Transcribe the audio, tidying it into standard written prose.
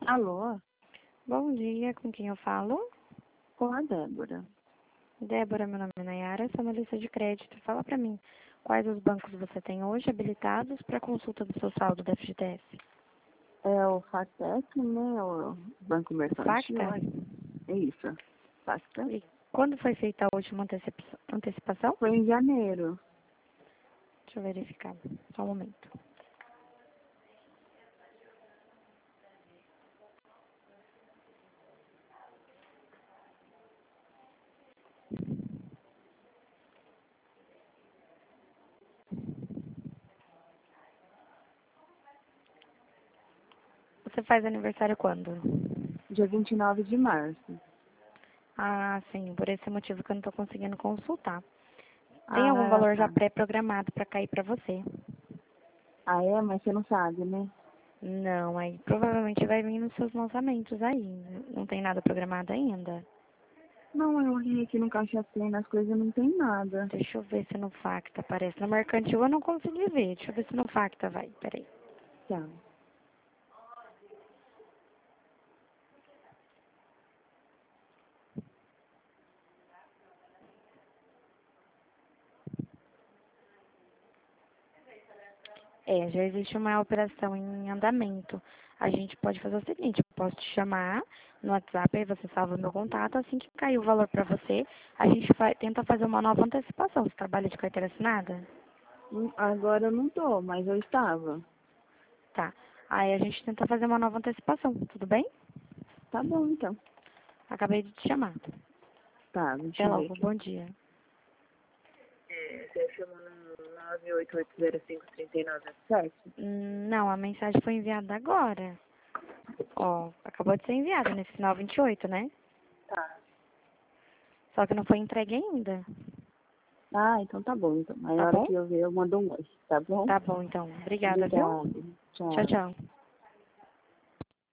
Alô, Bom dia, com quem eu falo? com a Débora. Débora, meu nome é Nayara, sou analista de crédito. Fala pra mim, quais os bancos você tem hoje habilitados para consulta do seu saldo da FGTS? É o FATEC, né? O Banco Mercantil. Facta? É isso. FATEC. E quando foi feita a última antecipação? Foi em janeiro. Deixa eu verificar, só um momento. Você faz aniversário quando? Dia 29 de março. Ah, sim, por esse motivo que eu não estou conseguindo consultar. Tem algum Ah, valor já tá. pré-programado para cair para você? Ah, é? Mas você não sabe, né? Não, aí provavelmente vai vir nos seus lançamentos aí. Não tem nada programado ainda? Não, eu olhei aqui no Caixa Tem, nas coisas não tem nada. Deixa eu ver se no Facta aparece. No Mercantil eu não consegui ver. Deixa eu ver se no Facta vai. Peraí. Tá. É, já existe uma operação em andamento. A gente pode fazer o seguinte, eu posso te chamar no WhatsApp, aí você salva o meu contato, assim que cair o valor pra você, a gente tenta fazer uma nova antecipação. Você trabalha de carteira assinada? Agora eu não tô, mas eu estava. Tá. Aí a gente tenta fazer uma nova antecipação, tudo bem? Tá bom, então. Acabei de te chamar. Tá, deixa Até eu ver logo, aqui. bom dia. Você chamou no 988053977? Não, a mensagem foi enviada agora. Ó, acabou de ser enviada nesse final 28, né? Tá. Só que não foi entregue ainda. Ah, então tá bom. Então. Aí Tá na hora bom? que eu ver, eu mando um oi, tá bom? Tá bom, então. Obrigada, viu? Obrigada. Tchau, Tchau. tchau.